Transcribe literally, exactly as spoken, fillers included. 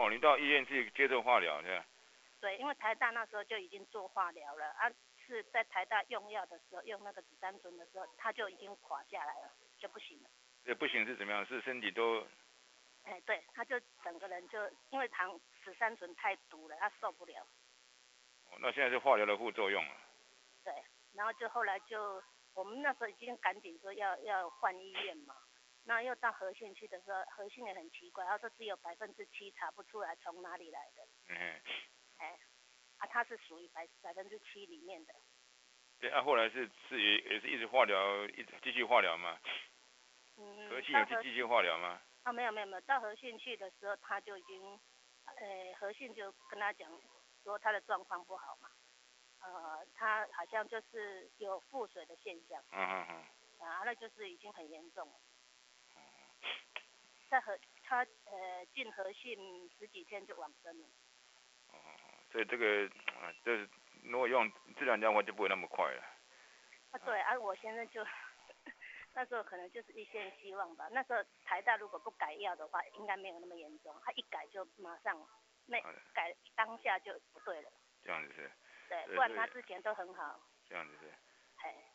哦，你到医院去接受化疗，对吧？ 对，因为台大那时候就已经做化疗了啊，是在台大用药的时候，用那个紫杉醇的时候，他就已经垮下来了，就不行了。 也不行是怎么样？是身体都， 哎，对，他就整个人就因为糖紫杉醇太毒了，他受不了。 哦，那现在是化疗的副作用了。 对，然后就后来就我们那时候已经赶紧说要要换医院嘛，那又到和信去的时候，和信也很奇怪，他说只有百分之七查不出来从哪里来的。 嗯哼。 哎，啊，他是属于百百分之七里面的。 对啊，后来是是也也是一直化疗，一直继续化疗吗？ 嗯， 和信到和也是继续化疗吗？ 啊没有没有没有，到和信去的时候他就已经，呃，和信就跟他讲说他的状况不好嘛，呃，他好像就是有腹水的现象。 嗯嗯嗯。 啊，那就是已经很严重了。在和他呃进和信十几天就往生了。 哦，所以这个啊，就是如果用自然疗法就不会那么快了。 啊，对啊，我现在就那时候可能就是一线希望吧。那时候台大如果不改药的话，应该没有那么严重。他一改就马上那改当下就不对了。 这样子是。 对，不然他之前都很好。 这样子是。 哎。